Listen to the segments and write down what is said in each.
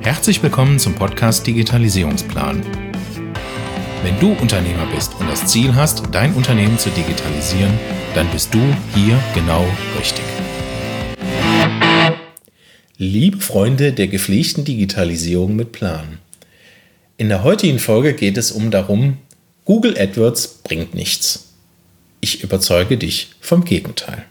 Herzlich willkommen zum Podcast Digitalisierungsplan. Wenn du Unternehmer bist und das Ziel hast, dein Unternehmen zu digitalisieren, dann bist du hier genau richtig. Liebe Freunde der gepflegten Digitalisierung mit Plan. In der heutigen Folge geht es darum, Google AdWords bringt nichts. Ich überzeuge dich vom Gegenteil.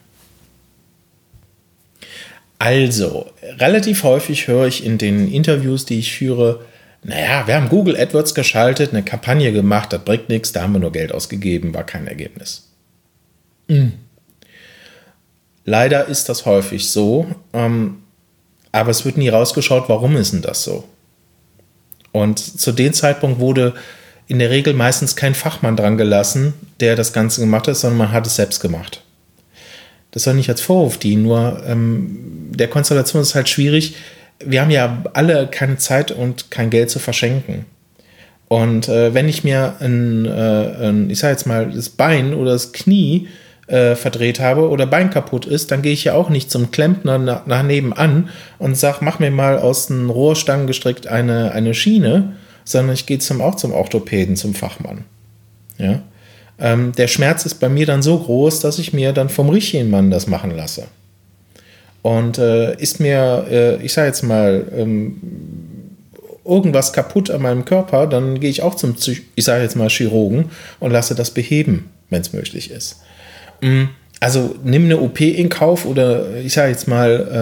Also, relativ häufig höre ich in den Interviews, die ich führe, wir haben Google AdWords geschaltet, eine Kampagne gemacht, das bringt nichts, da haben wir nur Geld ausgegeben, war kein Ergebnis. Leider ist das häufig so, aber es wird nie rausgeschaut, warum ist denn das so? Und zu dem Zeitpunkt wurde in der Regel meistens kein Fachmann dran gelassen, der das Ganze gemacht hat, sondern man hat es selbst gemacht. Das soll nicht als Vorwurf dienen, nur der Konstellation ist halt schwierig. Wir haben ja alle keine Zeit und kein Geld zu verschenken. Und wenn ich mir ich sage jetzt mal, das Bein oder das Knie verdreht habe oder Bein kaputt ist, dann gehe ich ja auch nicht zum Klempner nach nebenan und sage, mach mir mal aus den Rohrstangen gestrickt eine Schiene, sondern ich gehe zum Orthopäden, zum Fachmann. Ja? Der Schmerz ist bei mir dann so groß, dass ich mir dann vom richtigen Mann das machen lasse. Und ist mir, ich sage jetzt mal, irgendwas kaputt an meinem Körper, dann gehe ich auch zum, ich sage jetzt mal, Chirurgen und lasse das beheben, wenn es möglich ist. Also nimm eine OP in Kauf oder ich sage jetzt mal,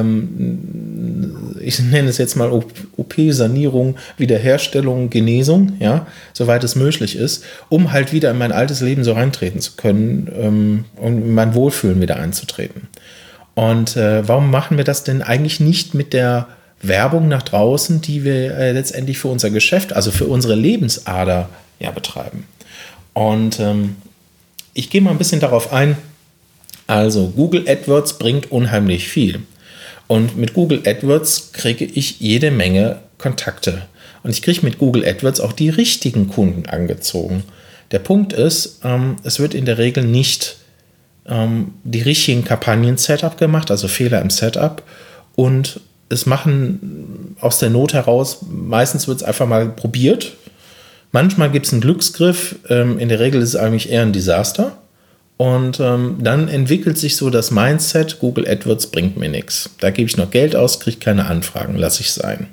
ich nenne es jetzt mal OP-Sanierung, Wiederherstellung, Genesung, ja, soweit es möglich ist, um halt wieder in mein altes Leben so reintreten zu können und in mein Wohlfühlen wieder einzutreten. Und warum machen wir das denn eigentlich nicht mit der Werbung nach draußen, die wir letztendlich für unser Geschäft, also für unsere Lebensader ja betreiben? Und ich gehe mal ein bisschen darauf ein. Also Google AdWords bringt unheimlich viel. Und mit Google AdWords kriege ich jede Menge Kontakte. Und ich kriege mit Google AdWords auch die richtigen Kunden angezogen. Der Punkt ist, es wird in der Regel nicht die richtigen Kampagnen-Setup gemacht, also Fehler im Setup. Und es machen aus der Not heraus, meistens wird es einfach mal probiert. Manchmal gibt es einen Glücksgriff, in der Regel ist es eigentlich eher ein Desaster. Und dann entwickelt sich so das Mindset, Google AdWords bringt mir nichts. Da gebe ich noch Geld aus, kriege keine Anfragen, lasse ich sein.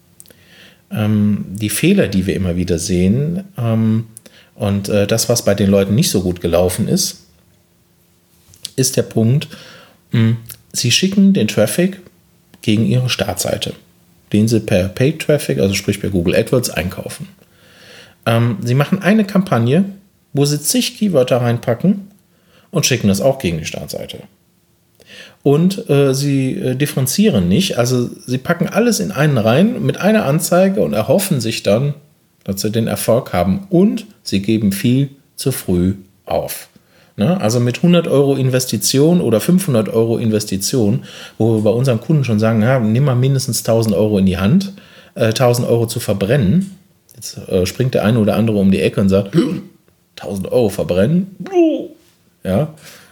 Die Fehler, die wir immer wieder sehen und das, was bei den Leuten nicht so gut gelaufen ist, ist der Punkt, sie schicken den Traffic gegen ihre Startseite, den sie per Paid Traffic, also sprich per Google AdWords, einkaufen. Sie machen eine Kampagne, wo sie zig Keywörter reinpacken und schicken das auch gegen die Startseite. Und sie differenzieren nicht, also sie packen alles in einen rein mit einer Anzeige und erhoffen sich dann, dass sie den Erfolg haben und sie geben viel zu früh auf. Ne? Also mit 100 Euro Investition oder 500 Euro Investition, wo wir bei unseren Kunden schon sagen, nimm mal mindestens 1000 Euro in die Hand, 1000 Euro zu verbrennen. Jetzt springt der eine oder andere um die Ecke und sagt, 1000 Euro verbrennen? Ja,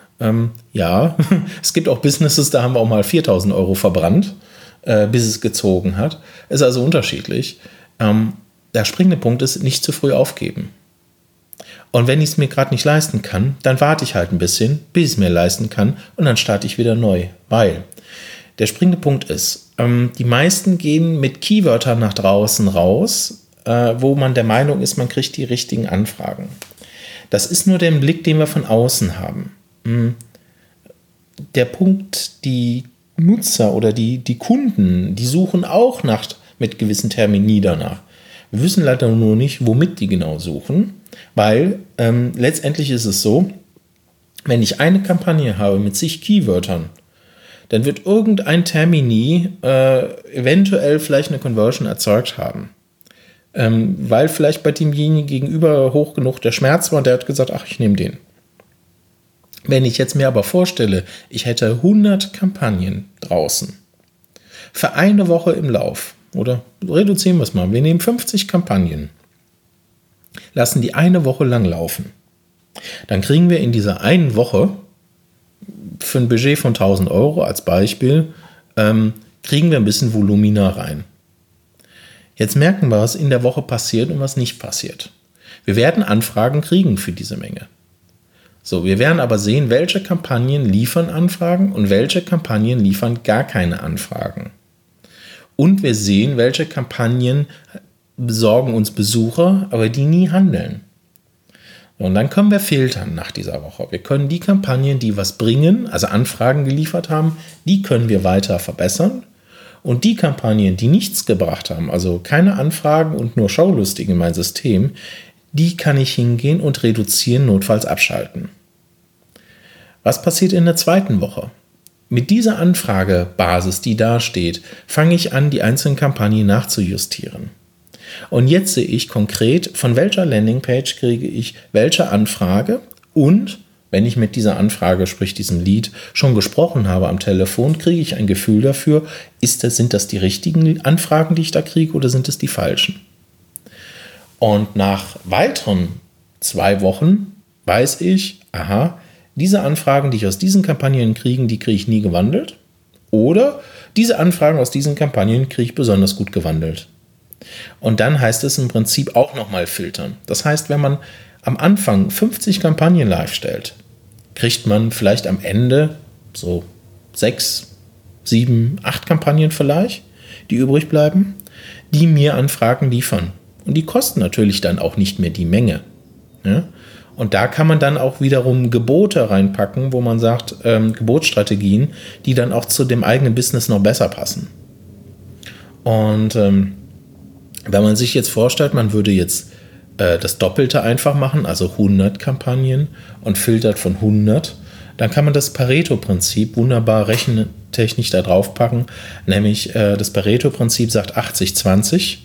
es gibt auch Businesses, da haben wir auch mal 4000 Euro verbrannt, bis es gezogen hat. Ist also unterschiedlich. Der springende Punkt ist, nicht zu früh aufgeben. Und wenn ich es mir gerade nicht leisten kann, dann warte ich halt ein bisschen, bis ich es mir leisten kann und dann starte ich wieder neu. Weil der springende Punkt ist, die meisten gehen mit Keywörtern nach draußen raus, wo man der Meinung ist, man kriegt die richtigen Anfragen. Das ist nur der Blick, den wir von außen haben. Der Punkt, die Nutzer oder die Kunden, die suchen auch mit gewissen Termini danach. Wir wissen leider nur nicht, womit die genau suchen, weil letztendlich ist es so, wenn ich eine Kampagne habe mit zig Keywörtern, dann wird irgendein Termini eventuell vielleicht eine Conversion erzeugt haben. Weil vielleicht bei demjenigen gegenüber hoch genug der Schmerz war und der hat gesagt, ich nehme den. Wenn ich jetzt mir aber vorstelle, ich hätte 100 Kampagnen draußen für eine Woche im Lauf, oder reduzieren wir es mal, wir nehmen 50 Kampagnen, lassen die eine Woche lang laufen, dann kriegen wir in dieser einen Woche für ein Budget von 1000 Euro als Beispiel, kriegen wir ein bisschen Volumina rein. Jetzt merken wir, was in der Woche passiert und was nicht passiert. Wir werden Anfragen kriegen für diese Menge. So, wir werden aber sehen, welche Kampagnen liefern Anfragen und welche Kampagnen liefern gar keine Anfragen. Und wir sehen, welche Kampagnen besorgen uns Besucher, aber die nie handeln. Und dann können wir filtern nach dieser Woche. Wir können die Kampagnen, die was bringen, also Anfragen geliefert haben, die können wir weiter verbessern. Und die Kampagnen, die nichts gebracht haben, also keine Anfragen und nur Schaulustige in mein System, die kann ich hingehen und reduzieren, notfalls abschalten. Was passiert in der zweiten Woche? Mit dieser Anfragebasis, die da steht, fange ich an, die einzelnen Kampagnen nachzujustieren. Und jetzt sehe ich konkret, von welcher Landingpage kriege ich welche Anfrage und wenn ich mit dieser Anfrage, sprich diesem Lead, schon gesprochen habe am Telefon, kriege ich ein Gefühl dafür, sind das die richtigen Anfragen, die ich da kriege oder sind es die falschen? Und nach weiteren 2 Wochen weiß ich, aha, diese Anfragen, die ich aus diesen Kampagnen kriege, die kriege ich nie gewandelt. Oder diese Anfragen aus diesen Kampagnen kriege ich besonders gut gewandelt. Und dann heißt es im Prinzip auch nochmal filtern. Das heißt, wenn man am Anfang 50 Kampagnen live stellt, kriegt man vielleicht am Ende so 6, 7, 8 Kampagnen vielleicht, die übrig bleiben, die mir Anfragen liefern. Und die kosten natürlich dann auch nicht mehr die Menge. Ja? Und da kann man dann auch wiederum Gebote reinpacken, wo man sagt, Gebotsstrategien, die dann auch zu dem eigenen Business noch besser passen. Und wenn man sich jetzt vorstellt, man würde jetzt das Doppelte einfach machen, also 100 Kampagnen und filtert von 100, dann kann man das Pareto-Prinzip wunderbar rechentechnisch da drauf packen, nämlich das Pareto-Prinzip sagt 80-20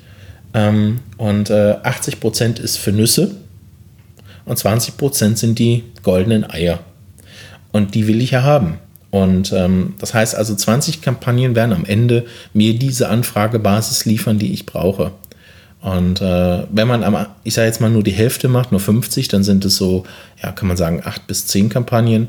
und 80% ist für Nüsse und 20% sind die goldenen Eier und die will ich ja haben. Und das heißt also 20 Kampagnen werden am Ende mir diese Anfragebasis liefern, die ich brauche. Und wenn man, ich sage jetzt mal nur die Hälfte macht, nur 50, dann sind es so, ja, kann man sagen, 8 bis 10 Kampagnen.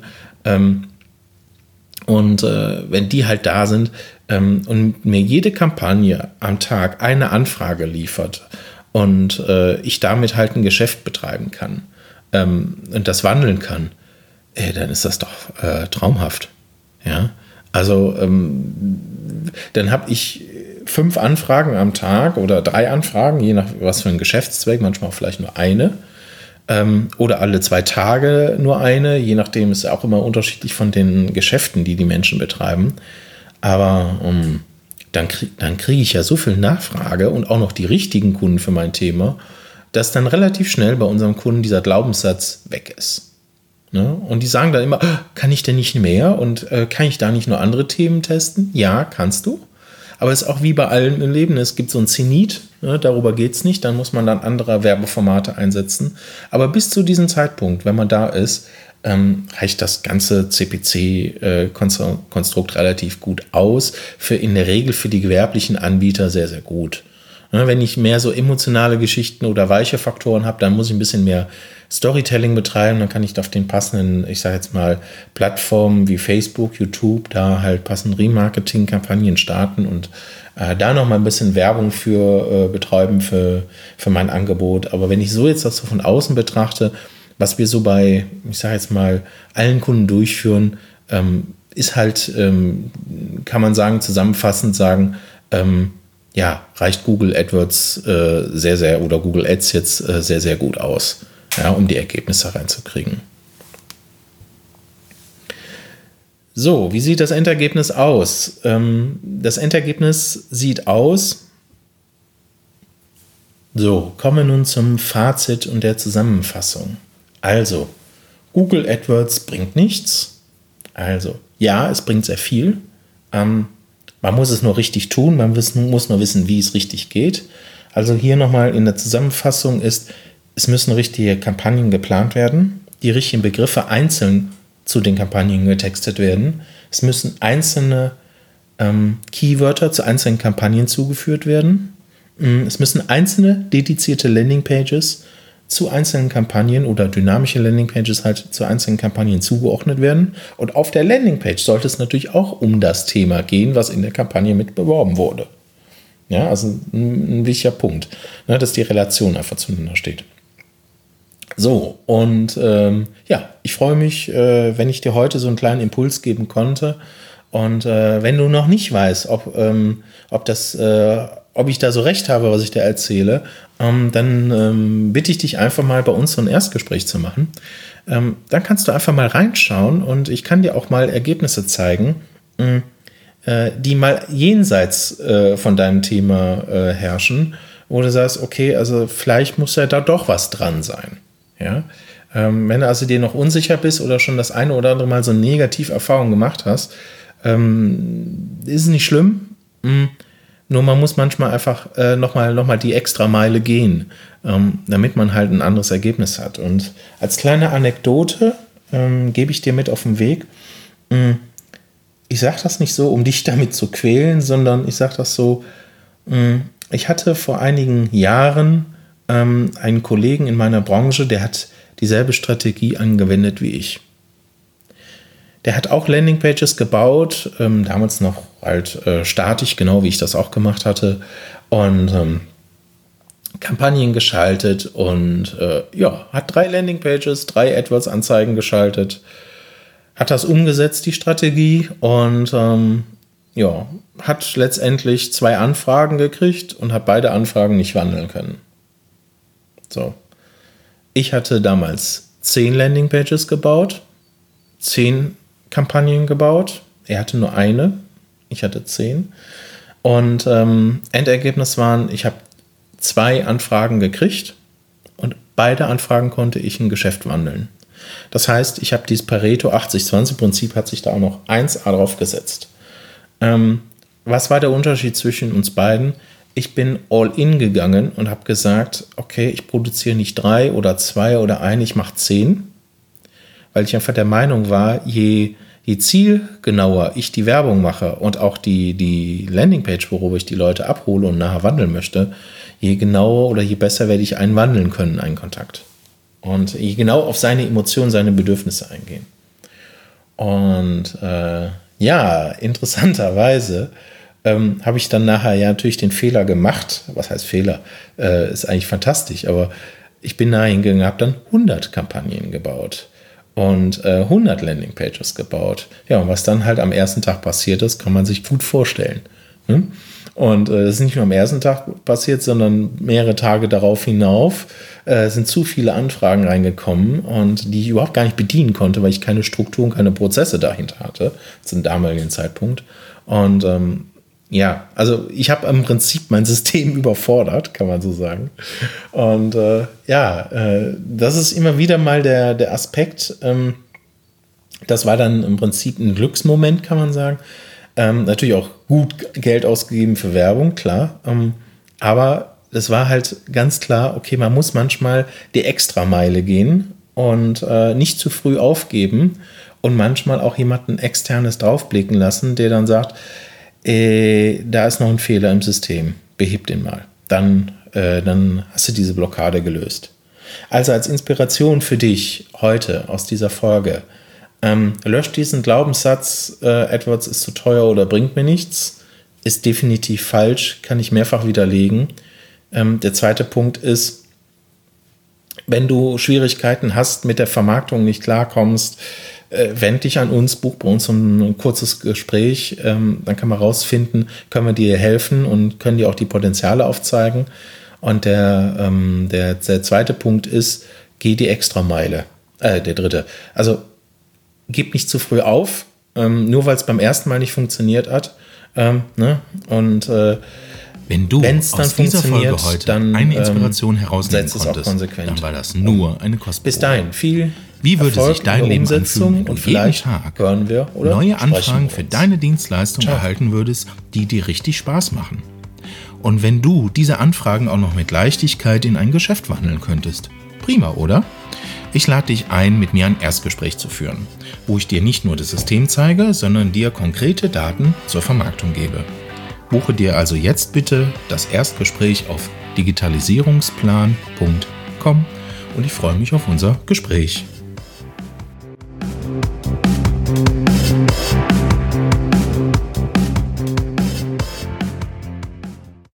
Wenn die halt da sind und mir jede Kampagne am Tag eine Anfrage liefert und ich damit halt ein Geschäft betreiben kann und das wandeln kann, dann ist das doch traumhaft. Ja, also dann habe ich 5 Anfragen am Tag oder 3 Anfragen, je nach was für ein Geschäftszweck, manchmal auch vielleicht nur eine oder alle 2 Tage nur eine, je nachdem, ist ja auch immer unterschiedlich von den Geschäften, die Menschen betreiben. Aber dann kriege ich ja so viel Nachfrage und auch noch die richtigen Kunden für mein Thema, dass dann relativ schnell bei unserem Kunden dieser Glaubenssatz weg ist. Ne? Und die sagen dann immer, kann ich denn nicht mehr und kann ich da nicht nur andere Themen testen? Ja, kannst du. Aber es ist auch wie bei allem im Leben, es gibt so ein Zenit, ne, darüber geht es nicht, dann muss man dann andere Werbeformate einsetzen. Aber bis zu diesem Zeitpunkt, wenn man da ist, reicht das ganze CPC-Konstrukt relativ gut aus, in der Regel für die gewerblichen Anbieter sehr, sehr gut. Ne, wenn ich mehr so emotionale Geschichten oder weiche Faktoren habe, dann muss ich ein bisschen mehr Storytelling betreiben, dann kann ich auf den passenden, ich sage jetzt mal, Plattformen wie Facebook, YouTube, da halt passende Remarketing-Kampagnen starten und da noch mal ein bisschen Werbung für betreiben für mein Angebot. Aber wenn ich so jetzt das so von außen betrachte, was wir so bei, ich sage jetzt mal, allen Kunden durchführen, ist halt, kann man sagen, zusammenfassend sagen, ja, reicht Google AdWords sehr, sehr oder Google Ads jetzt sehr, sehr gut aus. Ja, um die Ergebnisse reinzukriegen. So, wie sieht das Endergebnis aus? Das Endergebnis sieht aus. So, kommen wir nun zum Fazit und der Zusammenfassung. Also, Google AdWords bringt nichts. Also, ja, es bringt sehr viel. Man muss es nur richtig tun, man muss nur wissen, wie es richtig geht. Also hier nochmal in der Zusammenfassung ist, es müssen richtige Kampagnen geplant werden, die richtigen Begriffe einzeln zu den Kampagnen getextet werden. Es müssen einzelne Keywörter zu einzelnen Kampagnen zugeführt werden. Es müssen einzelne dedizierte Landingpages zu einzelnen Kampagnen oder dynamische Landingpages halt zu einzelnen Kampagnen zugeordnet werden. Und auf der Landingpage sollte es natürlich auch um das Thema gehen, was in der Kampagne mit beworben wurde. Ja, also ein wichtiger Punkt, ne, dass die Relation einfach zueinander steht. So, und ich freue mich, wenn ich dir heute so einen kleinen Impuls geben konnte. Und wenn du noch nicht weißt, ob ich da so recht habe, was ich dir erzähle, dann bitte ich dich einfach mal bei uns so ein Erstgespräch zu machen. Dann kannst du einfach mal reinschauen und ich kann dir auch mal Ergebnisse zeigen, die mal jenseits von deinem Thema herrschen, wo du sagst, okay, also vielleicht muss ja da doch was dran sein. Ja? Wenn du also dir noch unsicher bist oder schon das eine oder andere Mal so eine Negativerfahrung gemacht hast, ist es nicht schlimm. Nur man muss manchmal einfach noch mal die extra Meile gehen, damit man halt ein anderes Ergebnis hat. Und als kleine Anekdote gebe ich dir mit auf den Weg. Ich sage das nicht so, um dich damit zu quälen, sondern ich sage das so, ich hatte vor einigen Jahren einen Kollegen in meiner Branche, der hat dieselbe Strategie angewendet wie ich. Der hat auch Landingpages gebaut, damals noch halt statisch, genau wie ich das auch gemacht hatte, und Kampagnen geschaltet und hat 3 Landingpages, 3 AdWords-Anzeigen geschaltet, hat das umgesetzt, die Strategie, und hat letztendlich 2 Anfragen gekriegt und hat beide Anfragen nicht wandeln können. So. Ich hatte damals 10 Landingpages gebaut, 10 Kampagnen gebaut. Er hatte nur eine, ich hatte 10. Und Endergebnis waren, ich habe 2 Anfragen gekriegt und beide Anfragen konnte ich in Geschäft wandeln. Das heißt, ich habe dieses Pareto 80-20-Prinzip, hat sich da auch noch 1A drauf gesetzt. Was war der Unterschied zwischen uns beiden? Ich bin all in gegangen und habe gesagt, okay, ich produziere nicht 3 oder 2 oder 1, ich mache 10. Weil ich einfach der Meinung war, je zielgenauer ich die Werbung mache und auch die Landingpage, worüber ich die Leute abhole und nachher wandeln möchte, je genauer oder je besser werde ich einen wandeln können, einen Kontakt. Und je genau auf seine Emotionen, seine Bedürfnisse eingehen. Und interessanterweise habe ich dann nachher ja natürlich den Fehler gemacht. Was heißt Fehler? Ist eigentlich fantastisch, aber ich bin nachher hingegangen, habe dann 100 Kampagnen gebaut und 100 Landingpages gebaut. Ja, und was dann halt am ersten Tag passiert ist, kann man sich gut vorstellen. Hm? Und das ist nicht nur am ersten Tag passiert, sondern mehrere Tage darauf hinauf sind zu viele Anfragen reingekommen und die ich überhaupt gar nicht bedienen konnte, weil ich keine Struktur und keine Prozesse dahinter hatte zum damaligen Zeitpunkt. Und also ich habe im Prinzip mein System überfordert, kann man so sagen. Und das ist immer wieder mal der Aspekt. Das war dann im Prinzip ein Glücksmoment, kann man sagen. Natürlich auch gut Geld ausgegeben für Werbung, klar. Aber es war halt ganz klar, okay, man muss manchmal die Extrameile gehen und nicht zu früh aufgeben und manchmal auch jemanden Externes draufblicken lassen, der dann sagt, da ist noch ein Fehler im System, beheb den mal. Dann hast du diese Blockade gelöst. Also als Inspiration für dich heute aus dieser Folge, löscht diesen Glaubenssatz, AdWords ist zu teuer oder bringt mir nichts, ist definitiv falsch, kann ich mehrfach widerlegen. Der zweite Punkt ist, wenn du Schwierigkeiten hast, mit der Vermarktung nicht klarkommst, wend dich an uns, buch bei uns ein kurzes Gespräch, dann kann man rausfinden, können wir dir helfen und können dir auch die Potenziale aufzeigen. Und der zweite Punkt ist, geh die Extrameile. Der dritte. Also gib nicht zu früh auf, nur weil es beim ersten Mal nicht funktioniert hat. Und wenn du aus dieser Folge heute dann, eine Inspiration herausnehmen konntest, dann war das nur eine kostbare. Bis dahin, viel Wie würde Erfolg sich dein Leben anfühlen, wenn du jeden Tag neue Anfragen für deine Dienstleistung erhalten würdest, die dir richtig Spaß machen? Und wenn du diese Anfragen auch noch mit Leichtigkeit in ein Geschäft wandeln könntest? Prima, oder? Ich lade dich ein, mit mir ein Erstgespräch zu führen, wo ich dir nicht nur das System zeige, sondern dir konkrete Daten zur Vermarktung gebe. Buche dir also jetzt bitte das Erstgespräch auf digitalisierungsplan.com und ich freue mich auf unser Gespräch.